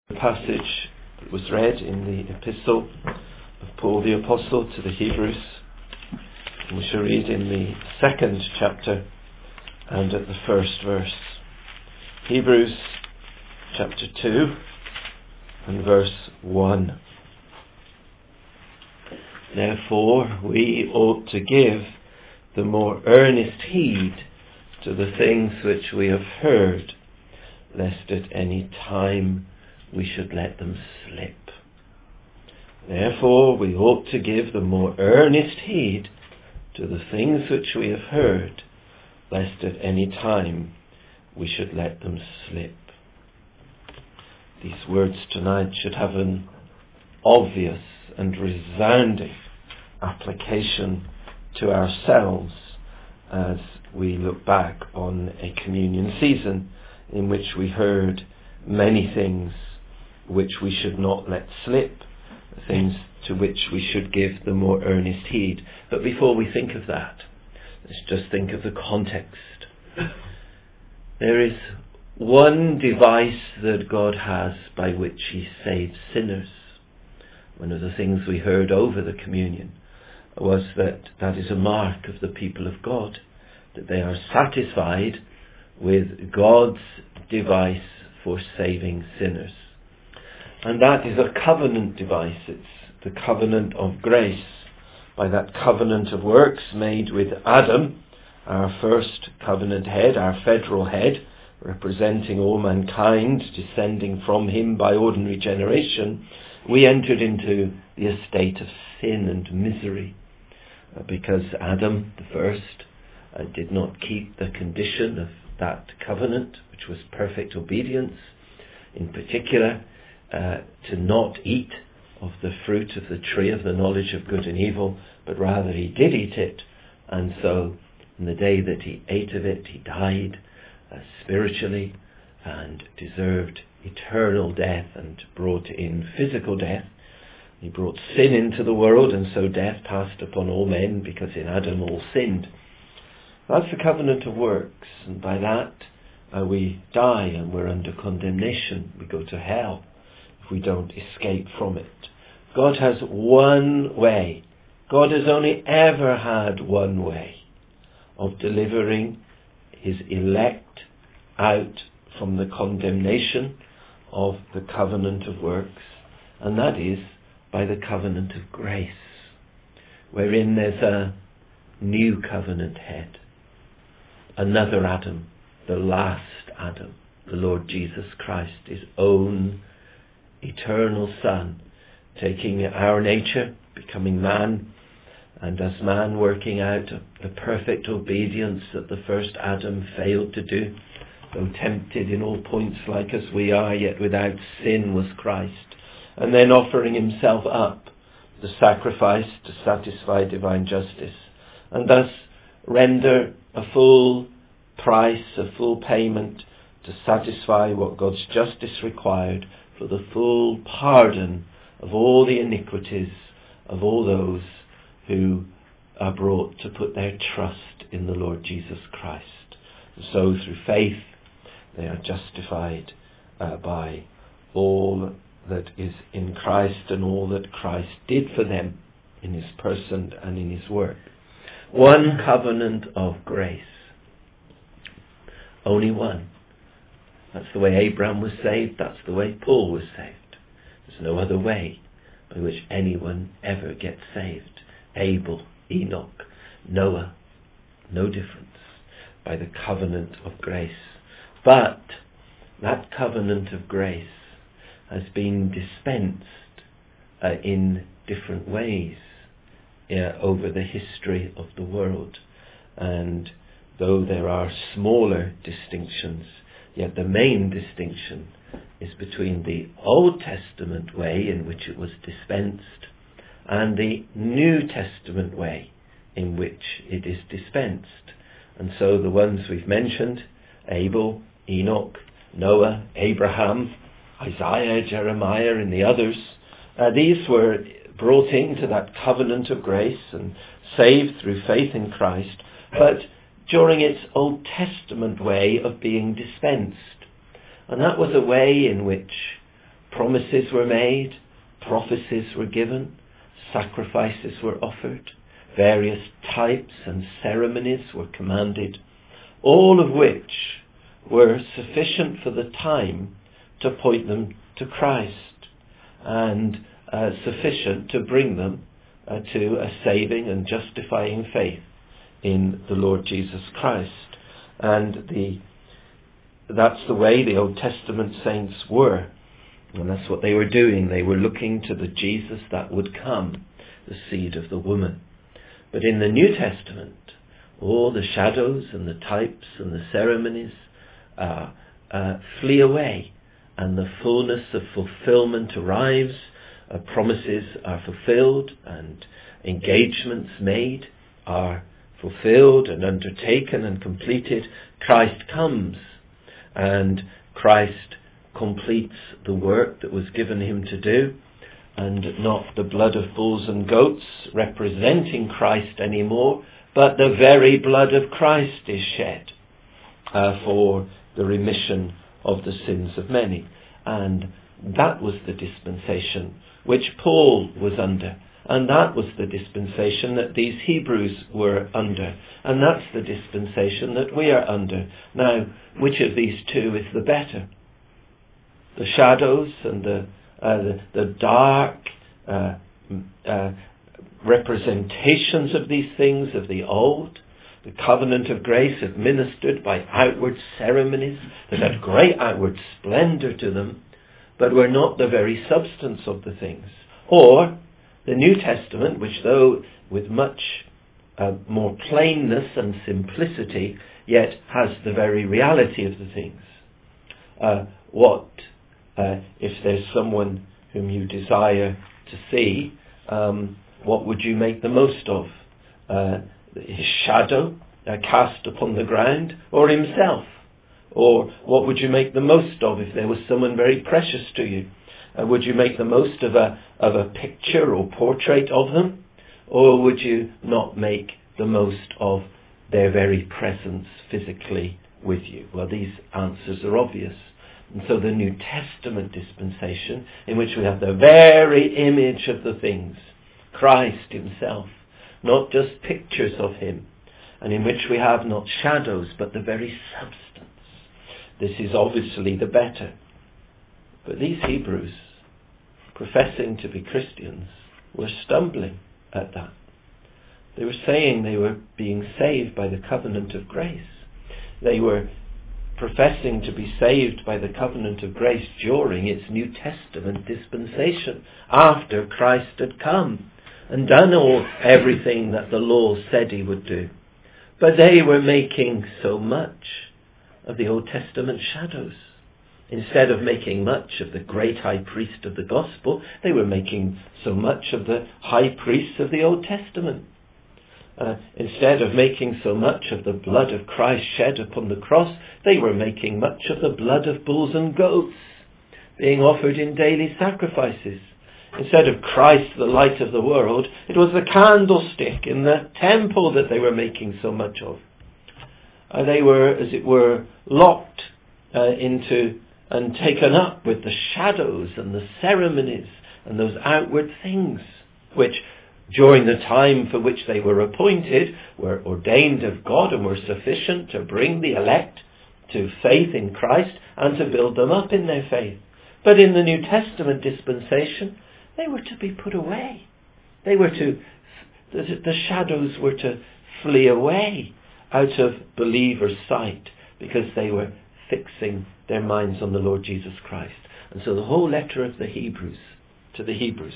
The passage that was read in the epistle of Paul the Apostle to the Hebrews. And we shall read in the second chapter and at the first verse. Hebrews chapter 2 and verse 1. Therefore we ought to give the more earnest heed to the things which we have heard, lest at any time we should let them slip. Therefore we ought to give the more earnest heed to the things which we have heard, lest at any time we should let them slip. These words tonight should have an obvious and resounding application to ourselves as we look back on a communion season in which we heard many things which we should not let slip, things to which we should give the more earnest heed. But before we think of that, let's just think of the context. There is one device that God has by which He saves sinners. One of the things we heard over the communion was that is a mark of the people of God, that they are satisfied with God's device for saving sinners. And that is a covenant device. It's the covenant of grace. By that covenant of works made with Adam, our first covenant head, our federal head, representing all mankind, descending from him by ordinary generation, we entered into the estate of sin and misery. Because Adam, the first, did not keep the condition of that covenant, which was perfect obedience, in particular, to not eat of the fruit of the tree of the knowledge of good and evil, but rather he did eat it, and so in the day that he ate of it, he died spiritually and deserved eternal death and brought in physical death. He brought sin into the world, and so death passed upon all men, because in Adam all sinned. That's the covenant of works, and by that we die and we're under condemnation. We go to hell if we don't escape from it. God has one way. God has only ever had one way of delivering His elect out from the condemnation of the covenant of works, and that is by the covenant of grace, wherein there's a new covenant head, another Adam, the last Adam, the Lord Jesus Christ, His own eternal Son, taking our nature, becoming man, and as man working out the perfect obedience that the first Adam failed to do. Though tempted in all points like as we are, yet without sin was Christ. And then offering Himself up, the sacrifice to satisfy divine justice, and thus render a full price, a full payment to satisfy what God's justice required for the full pardon of all the iniquities of all those who are brought to put their trust in the Lord Jesus Christ. And so through faith they are justified by all that is in Christ and all that Christ did for them in His person and in His work. One covenant of grace. Only one. That's the way Abraham was saved. That's the way Paul was saved. There's no other way by which anyone ever gets saved. Abel, Enoch, Noah, no difference. By the covenant of grace. But that covenant of grace has been dispensed in different ways over the history of the world. And though there are smaller distinctions, yet the main distinction is between the Old Testament way in which it was dispensed and the New Testament way in which it is dispensed. And so the ones we've mentioned, Abel, Enoch, Noah, Abraham, Isaiah, Jeremiah and the others, these were brought into that covenant of grace and saved through faith in Christ, but during its Old Testament way of being dispensed. And that was a way in which promises were made, prophecies were given, sacrifices were offered, various types and ceremonies were commanded, all of which were sufficient for the time to point them to Christ and sufficient to bring them to a saving and justifying faith in the Lord Jesus Christ. And that's the way the Old Testament saints were. And that's what they were doing. They were looking to the Jesus that would come, the seed of the woman. But in the New Testament, all the shadows and the types and the ceremonies flee away, and the fullness of fulfillment arrives. Promises are fulfilled, and engagements made are fulfilled and undertaken and completed. Christ comes, and Christ completes the work that was given him to do, and not the blood of bulls and goats representing Christ anymore, but the very blood of Christ is shed for the remission of the sins of many. And that was the dispensation which Paul was under, and that was the dispensation that these Hebrews were under, and that's the dispensation that we are under. Now, which of these two is the better? The shadows and the dark representations of these things of the old, the covenant of grace administered by outward ceremonies that had great outward splendour to them, but were not the very substance of the things. Or the New Testament, which though with much more plainness and simplicity, yet has the very reality of the things. If there's someone whom you desire to see, what would you make the most of? His shadow cast upon the ground, or himself? Or what would you make the most of if there was someone very precious to you? Would you make the most of a picture or portrait of them? Or would you not make the most of their very presence physically with you? Well, these answers are obvious. And so the New Testament dispensation, in which we have the very image of the things, Christ himself, not just pictures of him, and in which we have not shadows but the very substance. This is obviously the better. But these Hebrews, professing to be Christians, were stumbling at that. They were saying they were being saved by the covenant of grace. They were professing to be saved by the covenant of grace during its New Testament dispensation, after Christ had come and done everything that the law said he would do. But they were making so much of the Old Testament shadows. Instead of making much of the great high priest of the gospel, they were making so much of the high priests of the Old Testament. Instead of making so much of the blood of Christ shed upon the cross, they were making much of the blood of bulls and goats being offered in daily sacrifices. Instead of Christ, the light of the world, it was the candlestick in the temple that they were making so much of. They were, as it were, locked into and taken up with the shadows and the ceremonies and those outward things, which during the time for which they were appointed were ordained of God and were sufficient to bring the elect to faith in Christ and to build them up in their faith. But in the New Testament dispensation, they were to be put away. The shadows were to flee away out of believers' sight, because they were fixing their minds on the Lord Jesus Christ. And so the whole letter of the Hebrews to the Hebrews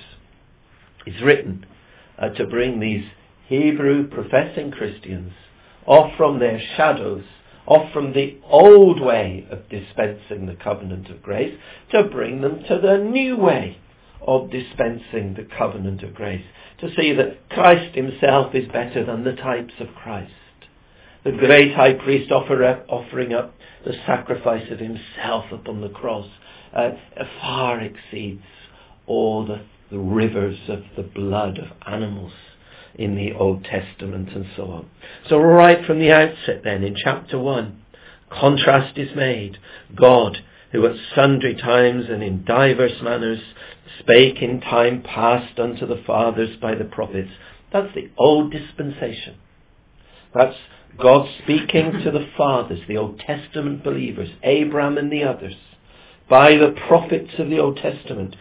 is written to bring these Hebrew professing Christians off from their shadows, off from the old way of dispensing the covenant of grace, to bring them to the new way of dispensing the covenant of grace, to see that Christ himself is better than the types of Christ. The great high priest offering up the sacrifice of himself upon the cross far exceeds all the rivers of the blood of animals in the Old Testament and so on. So right from the outset then, in chapter 1, contrast is made. God who at sundry times and in divers manners spake in time past unto the fathers by the prophets. That's the old dispensation. That's God speaking to the fathers, the Old Testament believers, Abraham and the others, by the prophets of the Old Testament,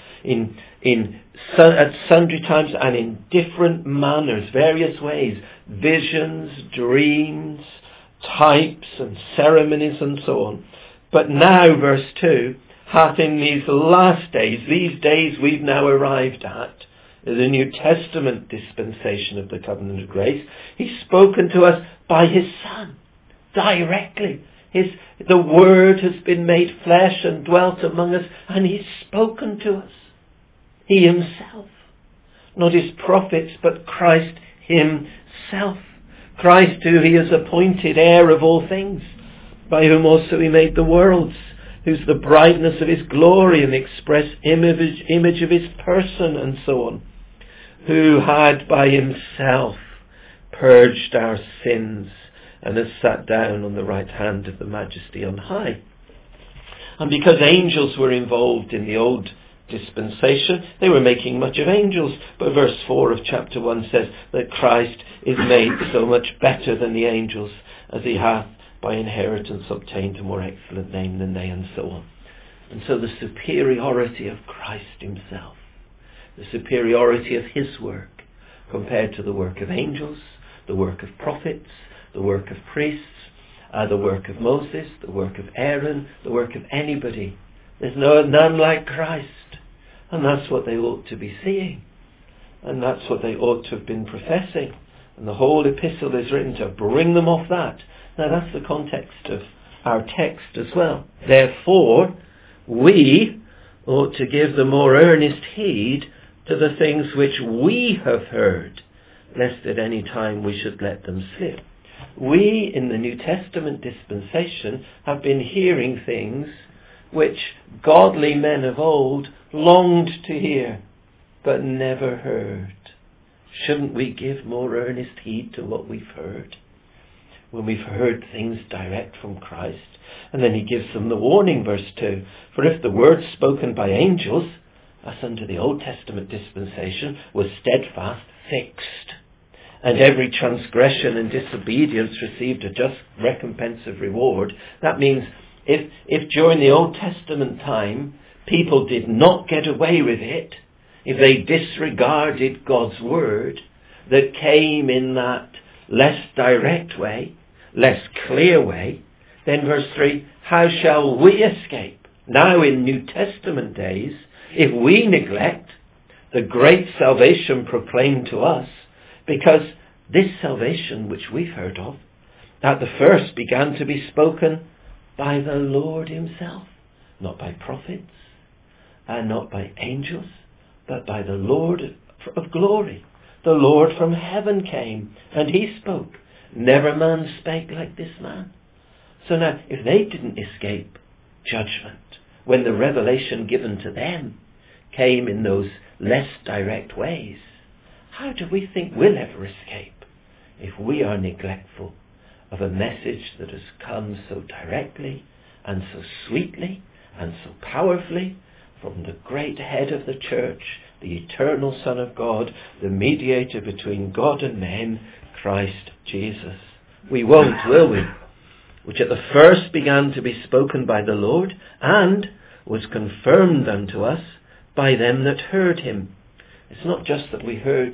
at sundry times and in different manners, various ways, visions, dreams, types and ceremonies and so on. But now, verse 2, hath in these last days, these days we've now arrived at, the New Testament dispensation of the covenant of grace, he's spoken to us by his Son, directly. The Word has been made flesh and dwelt among us, and he's spoken to us. He himself. Not his prophets, but Christ himself. Christ, who he has appointed heir of all things, by whom also he made the worlds, who's the brightness of his glory and the express image of his person, and so on, who had by himself purged our sins and has sat down on the right hand of the Majesty on high. And because angels were involved in the old dispensation, they were making much of angels. But verse 4 of chapter 1 says that Christ is made so much better than the angels, as he hath by inheritance obtained a more excellent name than they, and so on. And so the superiority of Christ himself, the superiority of his work compared to the work of angels, the work of prophets, the work of priests, the work of Moses, the work of Aaron, the work of anybody. There's none like Christ. And that's what they ought to be seeing. And that's what they ought to have been professing. And the whole epistle is written to bring them off that. Now that's the context of our text as well. Therefore, we ought to give the more earnest heed to the things which we have heard, lest at any time we should let them slip. We, in the New Testament dispensation, have been hearing things which godly men of old longed to hear, but never heard. Shouldn't we give more earnest heed to what we've heard? When we've heard things direct from Christ. And then he gives them the warning, verse 2. For if the word spoken by angels, as under the Old Testament dispensation, was steadfast, fixed, and every transgression and disobedience received a just recompense of reward, that means if during the Old Testament time people did not get away with it, if they disregarded God's word that came in that less direct way, less clear way, then verse 3, how shall we escape now in New Testament days if we neglect the great salvation proclaimed to us? Because this salvation which we've heard of, at the first began to be spoken by the Lord himself, not by prophets, and not by angels, but by the Lord of glory. The Lord from heaven came, and he spoke. Never man spake like this man. So now, if they didn't escape judgment, when the revelation given to them came in those less direct ways, how do we think we'll ever escape if we are neglectful of a message that has come so directly and so sweetly and so powerfully from the great head of the church, the eternal Son of God, the mediator between God and men, Christ Jesus? We won't, will we? Which at the first began to be spoken by the Lord, and was confirmed unto us by them that heard him. It's not just that we heard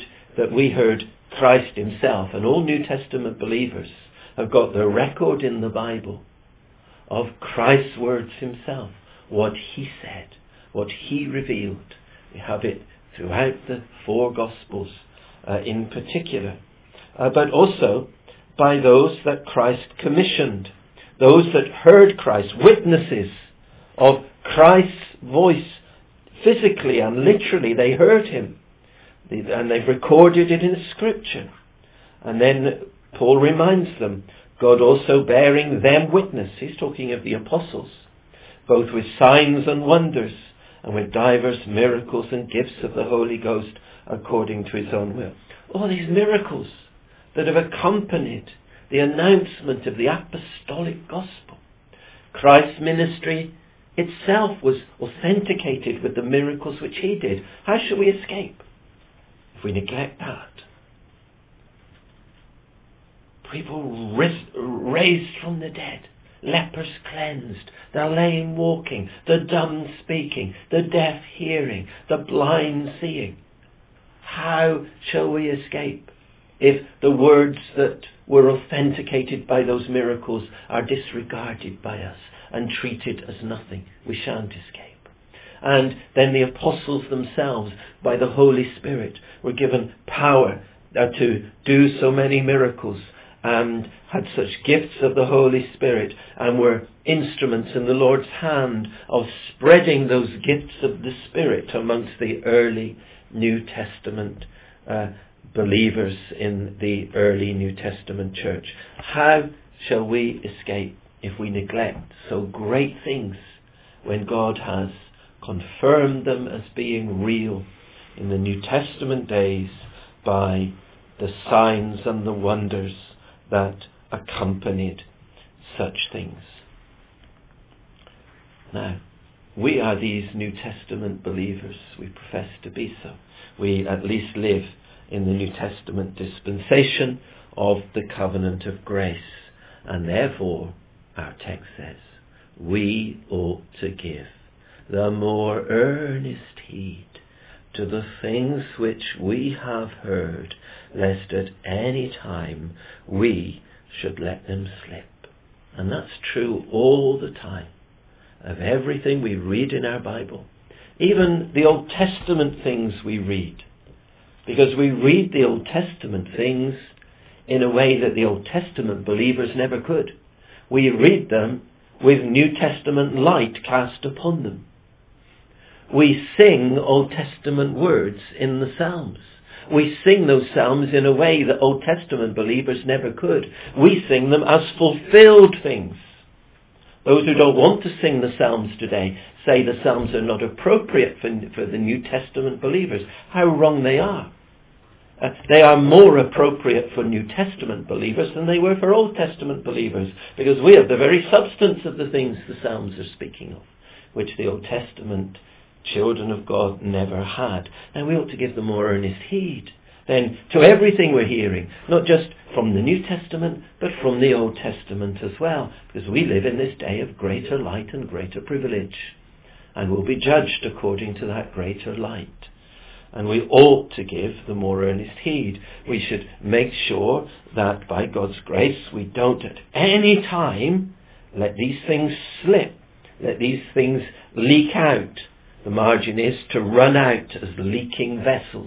Christ himself, and all New Testament believers have got the record in the Bible of Christ's words himself, what he said, what he revealed. We have it throughout the four Gospels in particular, but also by those that Christ commissioned, those that heard Christ, witnesses of Christ's voice physically and literally. They heard him, and they've recorded it in Scripture. And then Paul reminds them, God also bearing them witness. He's talking of the apostles, both with signs and wonders, and with divers miracles and gifts of the Holy Ghost according to his own will. All these miracles that have accompanied the announcement of the apostolic gospel. Christ's ministry itself was authenticated with the miracles which he did. How shall we escape if we neglect that? People raised from the dead, lepers cleansed, the lame walking, the dumb speaking, the deaf hearing, the blind seeing. How shall we escape if the words that were authenticated by those miracles are disregarded by us and treated as nothing? We shan't escape. And then the apostles themselves, by the Holy Spirit, were given power to do so many miracles and had such gifts of the Holy Spirit and were instruments in the Lord's hand of spreading those gifts of the Spirit amongst the early New Testament believers in the early New Testament church. How shall we escape if we neglect so great things when God has confirmed them as being real in the New Testament days by the signs and the wonders that accompanied such things? Now, we are these New Testament believers. We profess to be so. We at least live in the New Testament dispensation of the covenant of grace. And therefore, our text says, we ought to give the more earnest heed to the things which we have heard, lest at any time we should let them slip. And that's true all the time of everything we read in our Bible. Even the Old Testament things we read. Because we read the Old Testament things in a way that the Old Testament believers never could. We read them with New Testament light cast upon them. We sing Old Testament words in the Psalms. We sing those Psalms in a way that Old Testament believers never could. We sing them as fulfilled things. Those who don't want to sing the Psalms today say the Psalms are not appropriate for the New Testament believers. How wrong they are. They are more appropriate for New Testament believers than they were for Old Testament believers, because we have the very substance of the things the Psalms are speaking of, which the Old Testament children of God never had. And we ought to give them more earnest heed then to everything we're hearing, not just from the New Testament, but from the Old Testament as well, because we live in this day of greater light and greater privilege, and will be judged according to that greater light. And we ought to give the more earnest heed. We should make sure that by God's grace we don't at any time let these things slip, let these things leak out. The margin is to run out as leaking vessels.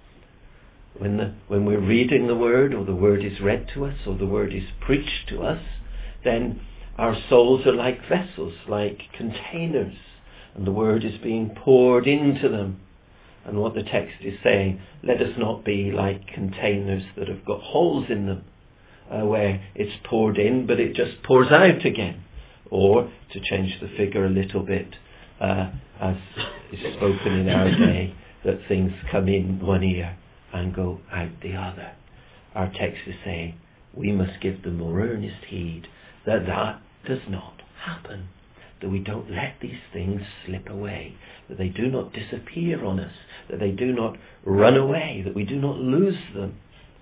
When we're reading the Word, or the Word is read to us, or the Word is preached to us, then our souls are like vessels, like containers, and the Word is being poured into them. And what the text is saying, let us not be like containers that have got holes in them, where it's poured in but it just pours out again. Or, to change the figure a little bit, as is spoken in our day, that things come in one ear and go out the other. Our text is saying we must give the more earnest heed that does not happen, that we don't let these things slip away, that they do not disappear on us, that they do not run away, that we do not lose them.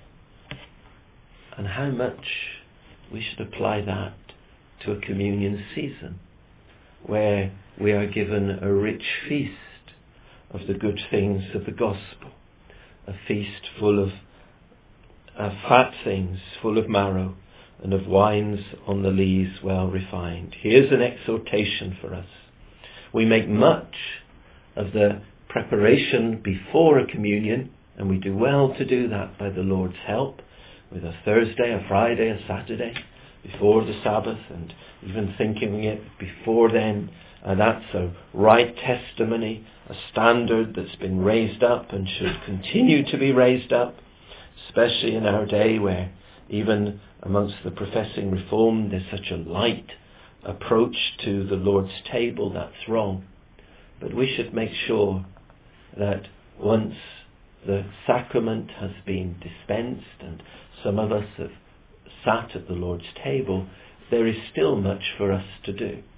And how much we should apply that to a communion season, where we are given a rich feast of the good things of the gospel, a feast full of fat things, full of marrow, and of wines on the lees well refined. Here's an exhortation for us. We make much of the preparation before a communion, and we do well to do that by the Lord's help, with a Thursday, a Friday, a Saturday, before the Sabbath, and even thinking it before then. That's a right testimony, a standard that's been raised up and should continue to be raised up, especially in our day where even amongst the professing Reformed there's such a light approach to the Lord's table. That's wrong. But we should make sure that once the sacrament has been dispensed and some of us have sat at the Lord's table, there is still much for us to do.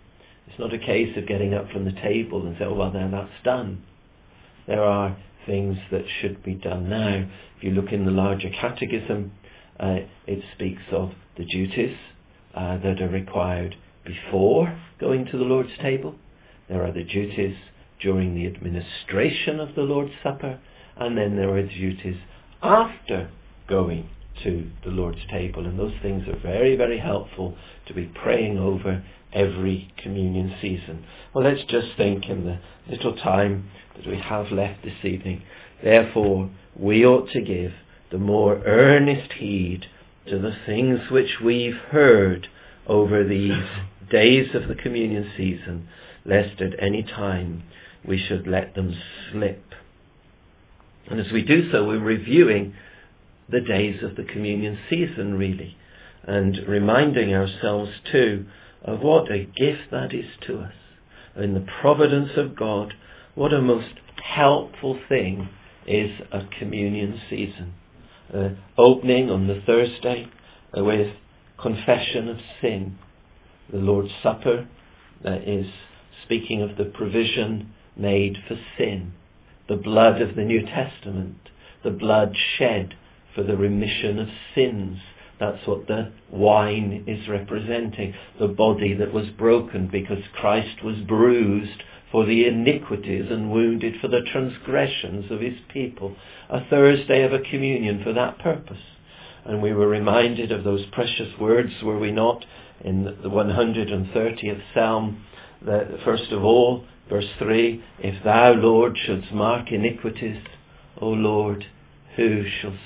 It's not a case of getting up from the table and say, oh, well, then that's done. There are things that should be done now. If you look in the larger catechism, it speaks of the duties that are required before going to the Lord's table. There are the duties during the administration of the Lord's Supper, and then there are the duties after going to the Lord's table. And those things are very, very helpful to be praying over every communion season. Well, let's just think in the little time that we have left this evening. Therefore, we ought to give the more earnest heed to the things which we've heard over these days of the communion season, lest at any time we should let them slip. And as we do so, we're reviewing the days of the communion season, really, and reminding ourselves too of what a gift that is to us. In the providence of God, what a most helpful thing is a communion season. Opening on the Thursday with confession of sin. The Lord's Supper is speaking of the provision made for sin. The blood of the New Testament, the blood shed for the remission of sins. That's what the wine is representing. The body that was broken because Christ was bruised for the iniquities and wounded for the transgressions of his people. A Thursday of a communion for that purpose. And we were reminded of those precious words, were we not, in the 130th Psalm, that first of all, verse 3, if thou, Lord, shouldst mark iniquities, O Lord, who shall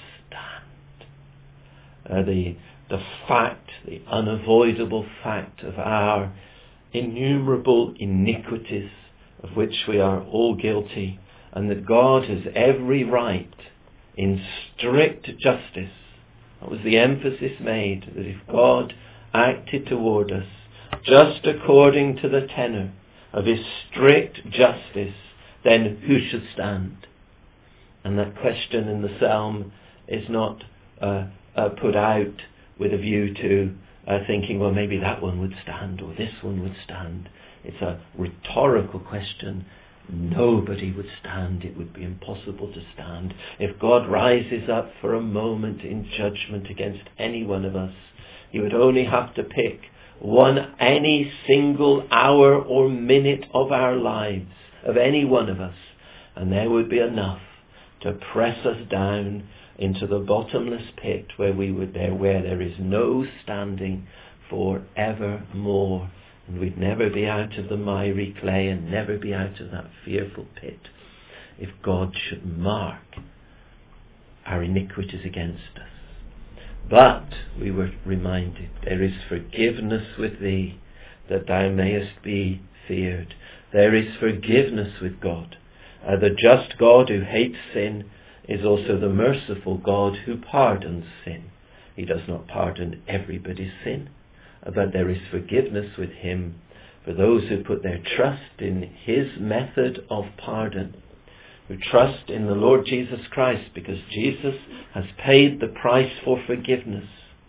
stand? The fact, the unavoidable fact of our innumerable iniquities of which we are all guilty, and that God has every right in strict justice. That was the emphasis made, that if God acted toward us just according to the tenor of his strict justice, then who should stand? And that question in the psalm is not put out with a view to thinking, well, maybe that one would stand or this one would stand. It's a rhetorical question. Nobody would stand. It would be impossible to stand. If God rises up for a moment in judgment against any one of us, he would only have to pick any single hour or minute of our lives, of any one of us, and there would be enough to press us down into the bottomless pit where there is no standing for evermore. And we'd never be out of the miry clay and never be out of that fearful pit if God should mark our iniquities against us. But we were reminded, there is forgiveness with thee, that thou mayest be feared. There is forgiveness with God. The just God who hates sin is also the merciful God who pardons sin. He does not pardon everybody's sin, but there is forgiveness with him for those who put their trust in his method of pardon, who trust in the Lord Jesus Christ, because Jesus has paid the price for forgiveness.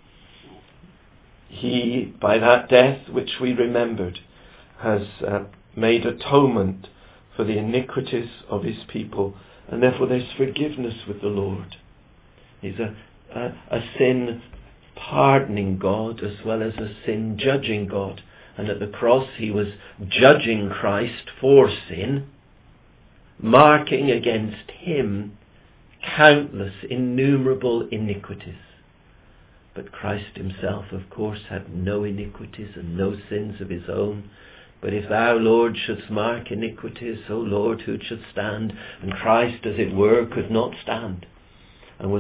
He, by that death which we remembered, has made atonement for the iniquities of his people, and therefore there's forgiveness with the Lord. He's a sin pardoning God as well as a sin judging God. And at the cross he was judging Christ for sin, marking against him countless, innumerable iniquities. But Christ himself, of course, had no iniquities and no sins of his own. But if thou, Lord, shouldst mark iniquities, O Lord, who should stand? And Christ, as it were, could not stand, and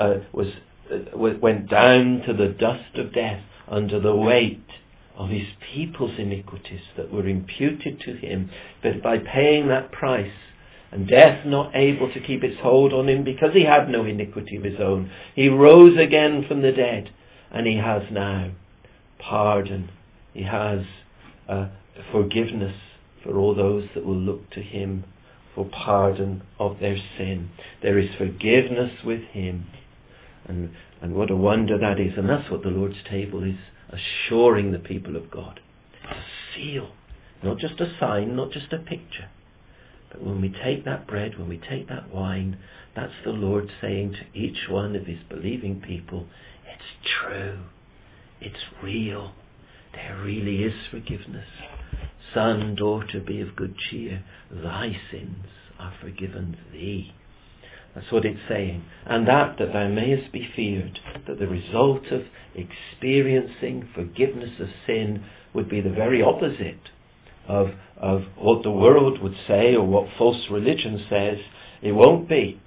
went down to the dust of death under the weight of his people's iniquities that were imputed to him. But by paying that price, and death not able to keep its hold on him because he had no iniquity of his own, he rose again from the dead, and he has now pardon. He has forgiveness for all those that will look to him for pardon of their sin. There is forgiveness with him. And what a wonder that is. And that's what the Lord's table is assuring the people of God. It's a seal. Not just a sign, not just a picture. But when we take that bread, when we take that wine, that's the Lord saying to each one of his believing people, it's true, it's real, there really is forgiveness. Son, daughter, be of good cheer, thy sins are forgiven thee. That's what it's saying. And that thou mayest be feared, that the result of experiencing forgiveness of sin would be the very opposite of what the world would say or what false religion says. It won't be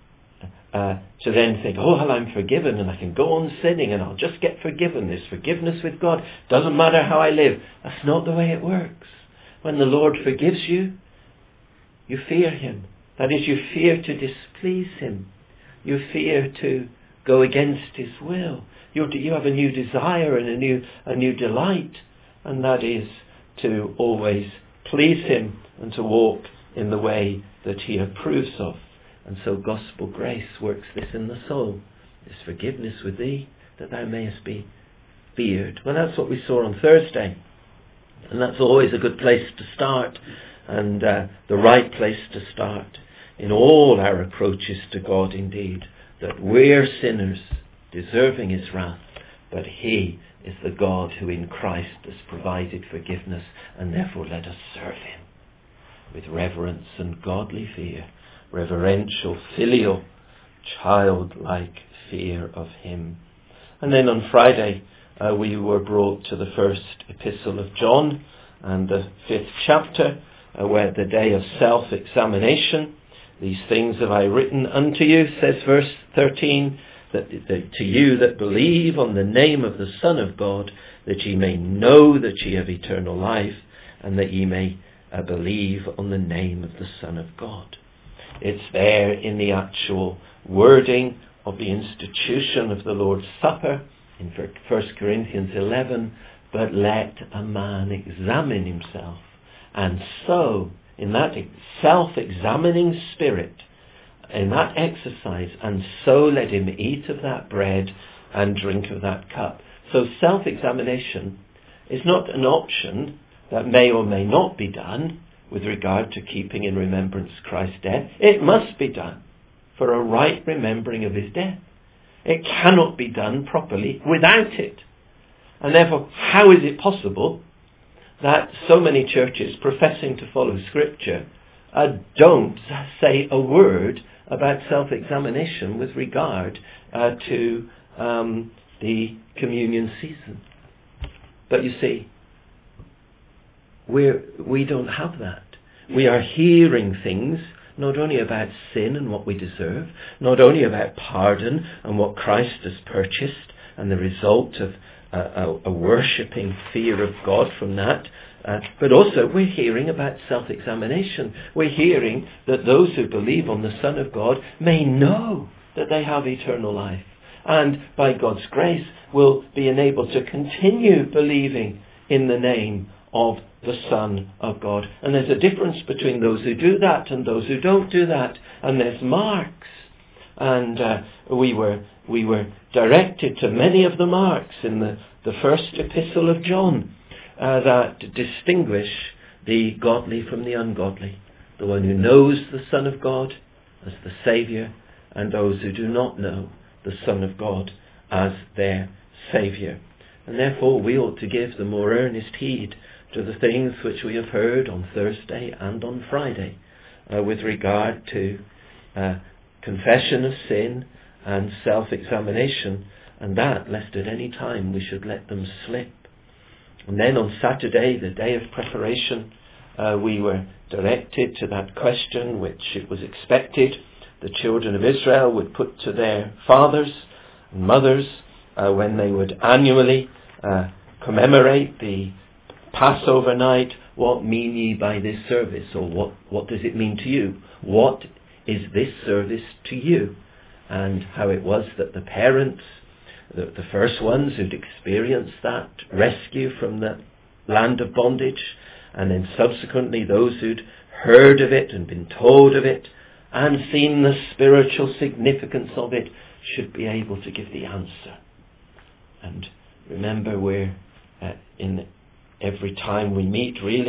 to then think, oh, well, I'm forgiven and I can go on sinning and I'll just get forgiven. There's forgiveness with God. Doesn't matter how I live. That's not the way it works. When the Lord forgives you, you fear him. That is, you fear to displease him. You fear to go against his will. You have a new desire and a new delight, and that is to always please him and to walk in the way that he approves of. And so gospel grace works this in the soul. This forgiveness with thee, that thou mayest be feared. Well, that's what we saw on Thursday. And that's always a good place to start, and the right place to start in all our approaches to God indeed. That we're sinners, deserving his wrath, but he is the God who in Christ has provided forgiveness, and therefore let us serve him with reverence and godly fear, reverential, filial, childlike fear of him. And then on Friday we were brought to the first epistle of John and the 5th chapter, where the day of self-examination. These things have I written unto you, says verse 13, that to you that believe on the name of the Son of God, that ye may know that ye have eternal life, and that ye may believe on the name of the Son of God. It's there in the actual wording of the institution of the Lord's Supper in 1 Corinthians 11, but let a man examine himself. And so, in that self-examining spirit, in that exercise, and so let him eat of that bread and drink of that cup. So self-examination is not an option that may or may not be done with regard to keeping in remembrance Christ's death. It must be done for a right remembering of his death. It cannot be done properly without it. And therefore, how is it possible that so many churches professing to follow Scripture don't say a word about self-examination with regard to the communion season? But you see, we don't have that. We are hearing things not only about sin and what we deserve, not only about pardon and what Christ has purchased and the result of a worshipping fear of God from that, but also we're hearing about self-examination. We're hearing that those who believe on the Son of God may know that they have eternal life, and by God's grace will be enabled to continue believing in the name of the Son of God. And there's a difference between those who do that and those who don't do that, and there's marks. And we were directed to many of the marks in the first epistle of John that distinguish the godly from the ungodly. The one who knows the Son of God as the Saviour, and those who do not know the Son of God as their Saviour. And therefore we ought to give the more earnest heed to the things which we have heard on Thursday and on Friday with regard to confession of sin and self-examination, and that lest at any time we should let them slip. And then on Saturday, the day of preparation, we were directed to that question which it was expected the children of Israel would put to their fathers and mothers when they would annually commemorate the Passover night. What mean ye by this service? Or what does it mean to you? What is this service to you? And how it was that the parents, the first ones who'd experienced that rescue from the land of bondage, and then subsequently those who'd heard of it and been told of it and seen the spiritual significance of it, should be able to give the answer. And remember, we're in every time we meet, really,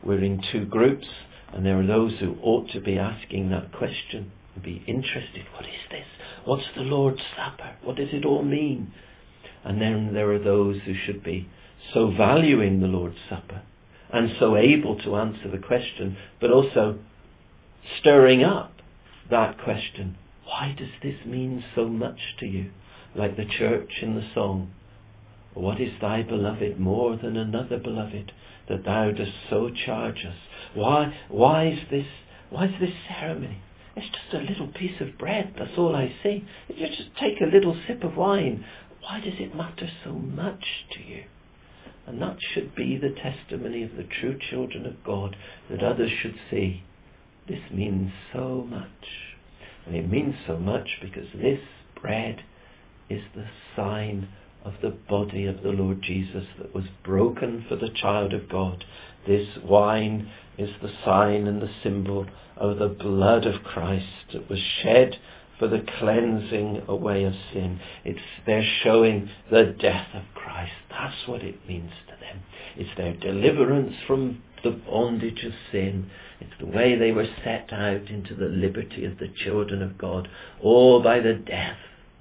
we're in two groups, and there are those who ought to be asking that question and be interested. What is this? What's the Lord's Supper? What does it all mean? And then there are those who should be so valuing the Lord's Supper and so able to answer the question, but also stirring up that question. Why does this mean so much to you? Like the church in the song, what is thy beloved more than another beloved, that thou dost so charge us? Why is this ceremony? It's just a little piece of bread, that's all I see. If you just take a little sip of wine, why does it matter so much to you? And that should be the testimony of the true children of God, that others should see. This means so much. And it means so much because this bread is the sign of the body of the Lord Jesus that was broken for the child of God. This wine is the sign and the symbol of the blood of Christ that was shed for the cleansing away of sin. They're showing the death of Christ. That's what it means to them. It's their deliverance from the bondage of sin. It's the way they were set out into the liberty of the children of God, all by the death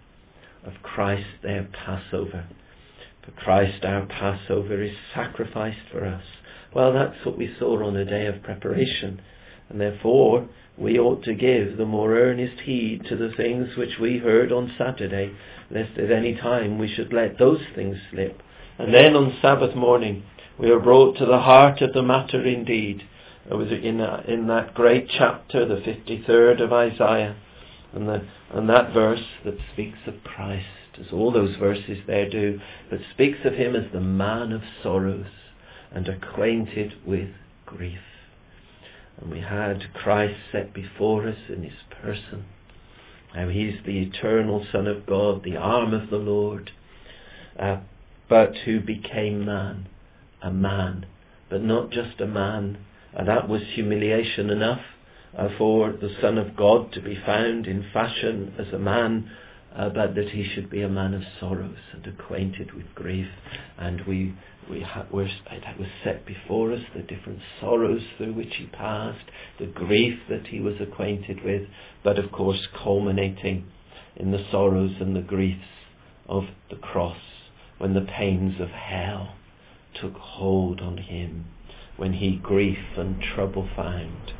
of Christ their Passover. For Christ our Passover is sacrificed for us. Well, that's what we saw on a day of preparation, and therefore we ought to give the more earnest heed to the things which we heard on Saturday, lest at any time we should let those things slip. And then on Sabbath morning we are brought to the heart of the matter indeed. It was in that great chapter, the 53rd of Isaiah, and that verse that speaks of Christ, as all those verses there do, but speaks of him as the man of sorrows and acquainted with grief. And we had Christ set before us in his person. Now he's the eternal Son of God, the arm of the Lord, but who became man, a man, but not just a man. And that was humiliation enough for the Son of God to be found in fashion as a man, but that he should be a man of sorrows and acquainted with grief. And it was set before us, the different sorrows through which he passed, the grief that he was acquainted with, but of course culminating in the sorrows and the griefs of the cross, when the pains of hell took hold on him, when he grief and trouble found.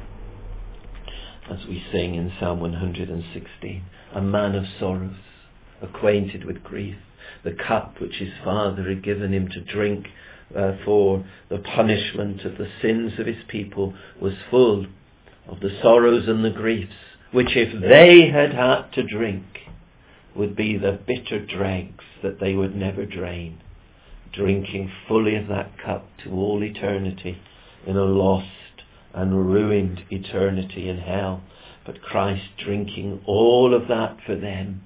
As we sing in Psalm 116, a man of sorrows, acquainted with grief. The cup which his Father had given him to drink for the punishment of the sins of his people was full of the sorrows and the griefs, which if they had had to drink would be the bitter dregs that they would never drain, drinking fully of that cup to all eternity in a lost and ruined eternity in hell. But Christ drinking all of that for them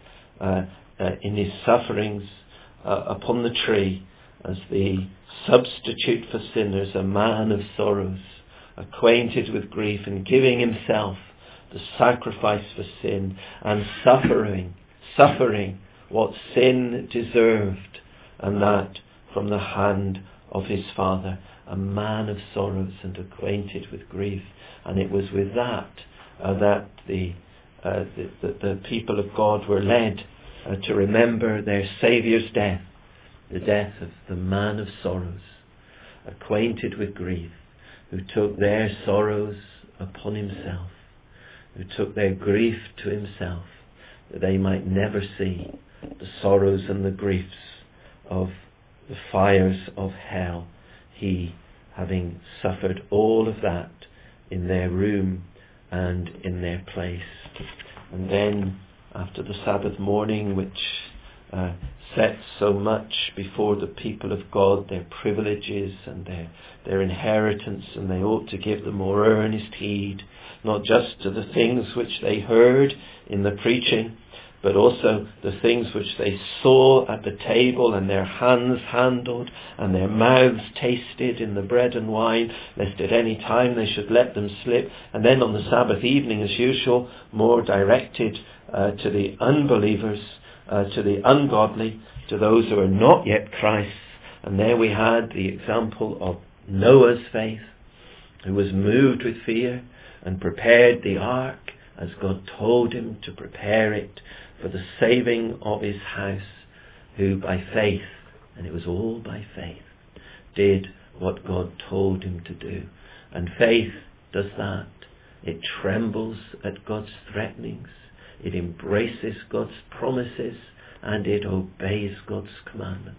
in his sufferings upon the tree as the substitute for sinners, a man of sorrows, acquainted with grief, and giving himself the sacrifice for sin, and suffering what sin deserved, and that from the hand of his Father, a man of sorrows and acquainted with grief. And it was with that that the people of God were led to remember their Saviour's death, the death of the man of sorrows, acquainted with grief, who took their sorrows upon himself, who took their grief to himself, that they might never see the sorrows and the griefs of the fires of hell, he having suffered all of that in their room and in their place. And then, after the Sabbath morning, which sets so much before the people of God, their privileges and their inheritance, and they ought to give the more earnest heed, not just to the things which they heard in the preaching, but also the things which they saw at the table and their hands handled and their mouths tasted in the bread and wine, lest at any time they should let them slip. And then on the Sabbath evening, as usual, more directed to the unbelievers, to the ungodly, to those who are not yet Christ's. And there we had the example of Noah's faith, who was moved with fear and prepared the ark as God told him to prepare it for the saving of his house, who by faith, and it was all by faith, did what God told him to do. And faith does that. It trembles at God's threatenings, it embraces God's promises, and it obeys God's commandments.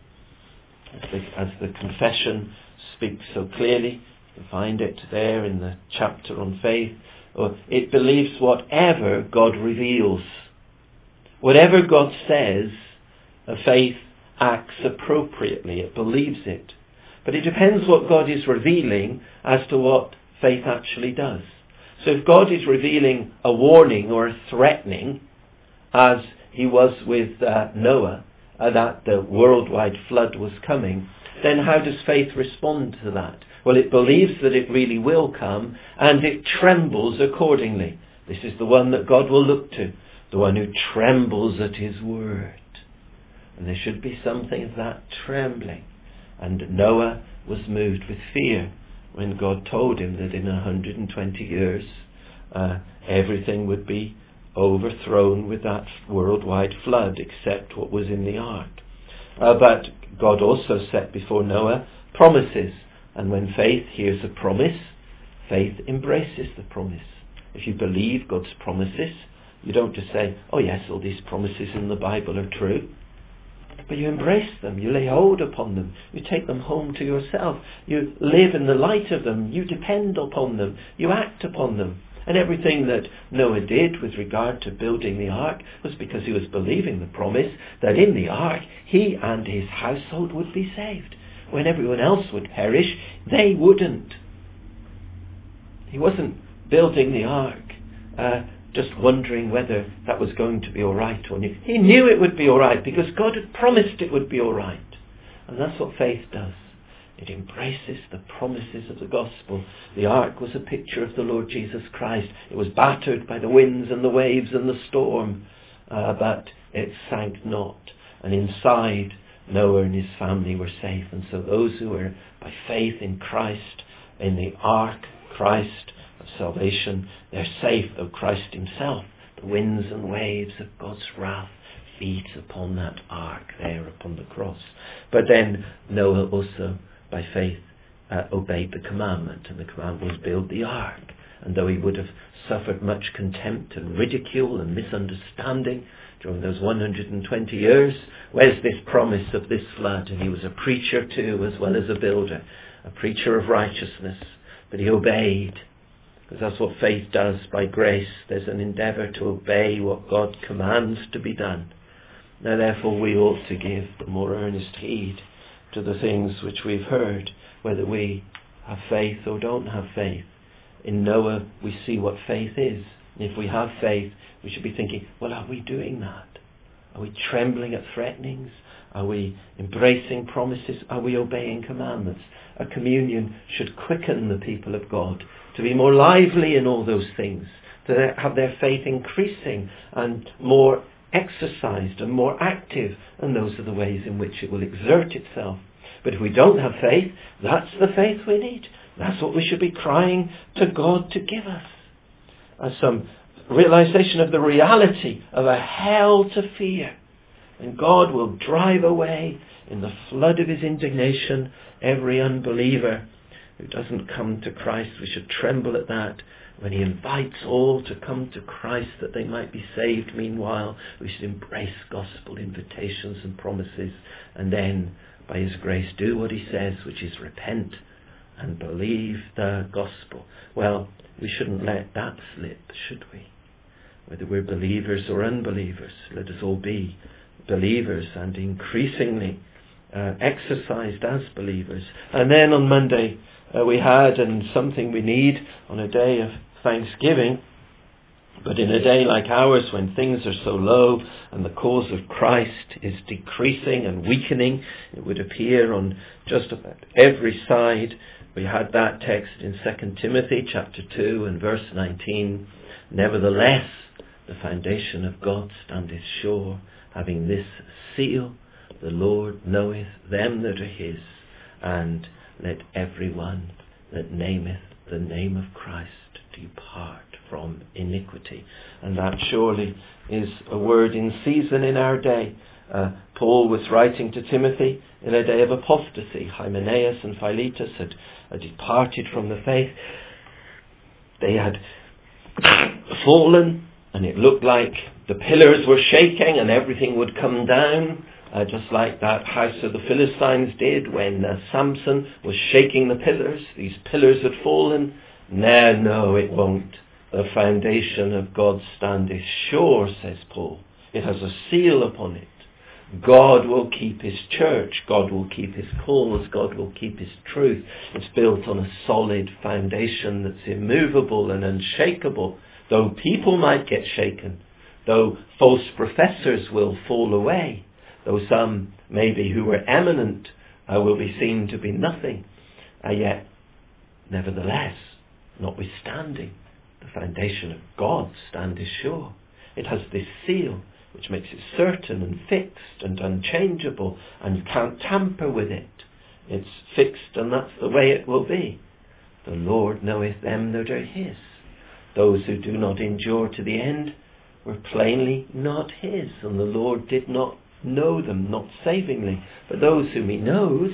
As the confession speaks so clearly, you find it there in the chapter on faith, it believes whatever God reveals. Whatever God says, faith acts appropriately. It believes it. But it depends what God is revealing as to what faith actually does. So if God is revealing a warning or a threatening, as he was with Noah, that the worldwide flood was coming, then how does faith respond to that? Well, it believes that it really will come, and it trembles accordingly. This is the one that God will look to, the one who trembles at his word. And there should be something of that trembling. And Noah was moved with fear when God told him that in 120 years everything would be overthrown with that worldwide flood except what was in the ark. But God also set before Noah promises. And when faith hears a promise, faith embraces the promise. If you believe God's promises, you don't just say, oh yes, all these promises in the Bible are true. But you embrace them, you lay hold upon them, you take them home to yourself, you live in the light of them, you depend upon them, you act upon them. And everything that Noah did with regard to building the ark was because he was believing the promise that in the ark he and his household would be saved. When everyone else would perish, they wouldn't. He wasn't building the ark just wondering whether that was going to be all right or not. He knew it would be all right because God had promised it would be all right. And that's what faith does. It embraces the promises of the gospel. The ark was a picture of the Lord Jesus Christ. It was battered by the winds and the waves and the storm, but it sank not. And inside, Noah and his family were safe. And so those who were by faith in Christ, in the ark, Christ of salvation, they're safe, though Christ himself, the winds and waves of God's wrath, beat upon that ark there upon the cross. But then Noah also, by faith, obeyed the commandment, and the commandment was build the ark. And though he would have suffered much contempt and ridicule and misunderstanding during those 120 years, where's this promise of this flood? And he was a preacher too, as well as a builder, a preacher of righteousness. But he obeyed, because that's what faith does by grace. There's an endeavour to obey what God commands to be done. Now therefore we ought to give the more earnest heed to the things which we've heard, whether we have faith or don't have faith. In Noah we see what faith is. And if we have faith, we should be thinking, well, are we doing that? Are we trembling at threatenings? Are we embracing promises? Are we obeying commandments? A communion should quicken the people of God to be more lively in all those things, to have their faith increasing and more exercised and more active, and those are the ways in which it will exert itself. But if we don't have faith, that's the faith we need. That's what we should be crying to God to give us. As some realization of the reality of a hell to fear. And God will drive away in the flood of his indignation every unbeliever who doesn't come to Christ. We should tremble at that. When he invites all to come to Christ that they might be saved meanwhile, we should embrace gospel invitations and promises, and then by his grace do what he says, which is repent and believe the gospel. Well, we shouldn't let that slip, should we? Whether we're believers or unbelievers, let us all be believers and increasingly exercised as believers. And then on Monday we had, and something we need on a day of Thanksgiving, but in a day like ours when things are so low and the cause of Christ is decreasing and weakening, it would appear on just about every side. We had that text in 2 Timothy chapter 2 and verse 19. Nevertheless, the foundation of God standeth sure, having this seal, the Lord knoweth them that are his, and let every one that nameth the name of Christ, depart from iniquity. And that surely is a word in season in our day. Paul was writing to Timothy in a day of apostasy. Hymenaeus and Philetus had departed from the faith. They had fallen, and it looked like the pillars were shaking and everything would come down, just like that house of the Philistines did when Samson was shaking the pillars. These pillars had fallen. No, it won't. The foundation of God standeth sure, says Paul. It has a seal upon it. God will keep his church. God will keep his cause. God will keep his truth. It's built on a solid foundation that's immovable and unshakable. Though people might get shaken, though false professors will fall away, though some maybe who were eminent will be seen to be nothing, yet nevertheless, notwithstanding, the foundation of God standeth sure. It has this seal which makes it certain and fixed and unchangeable, and you can't tamper with it. It's fixed, and that's the way it will be. The Lord knoweth them that are his. Those who do not endure to the end were plainly not his, and the Lord did not know them, not savingly. But those whom he knows,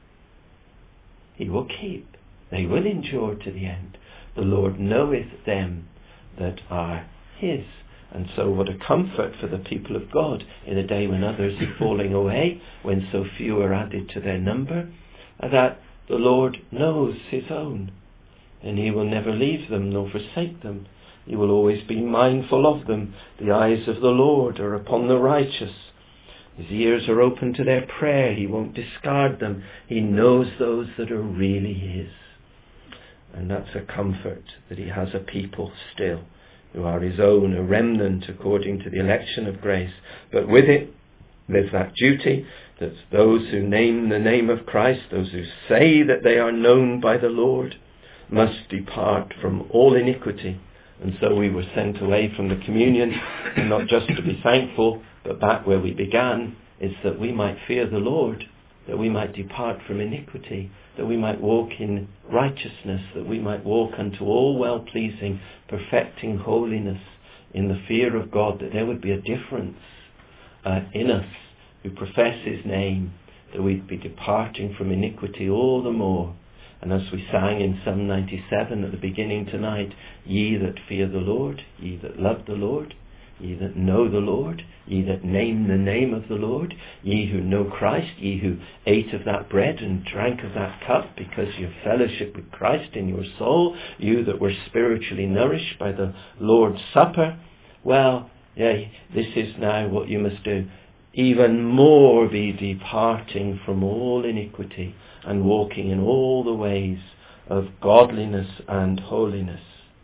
he will keep. They will endure to the end. The Lord knoweth them that are his. And so what a comfort for the people of God in a day when others are falling away, when so few are added to their number, that the Lord knows his own, and he will never leave them nor forsake them. He will always be mindful of them. The eyes of the Lord are upon the righteous. His ears are open to their prayer. He won't discard them. He knows those that are really his. And that's a comfort, that he has a people still who are his own, a remnant according to the election of grace. But with it, there's that duty that those who name the name of Christ, those who say that they are known by the Lord, must depart from all iniquity. And so we were sent away from the communion, and not just to be thankful, but back where we began, is that we might fear the Lord, that we might depart from iniquity, that we might walk in righteousness, that we might walk unto all well-pleasing, perfecting holiness in the fear of God, that there would be a difference in us who profess his name, that we'd be departing from iniquity all the more. And as we sang in Psalm 97 at the beginning tonight, ye that fear the Lord, ye that love the Lord, ye that know the Lord, ye that name the name of the Lord, ye who know Christ, ye who ate of that bread and drank of that cup because you have fellowship with Christ in your soul, you that were spiritually nourished by the Lord's Supper, well, this is now what you must do. Even more be departing from all iniquity and walking in all the ways of godliness and holiness.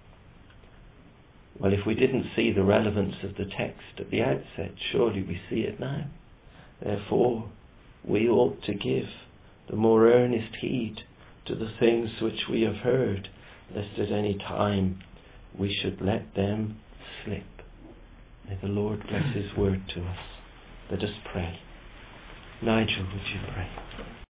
Well, if we didn't see the relevance of the text at the outset, surely we see it now. Therefore, we ought to give the more earnest heed to the things which we have heard, lest at any time we should let them slip. May the Lord bless his word to us. Let us pray. Nigel, would you pray?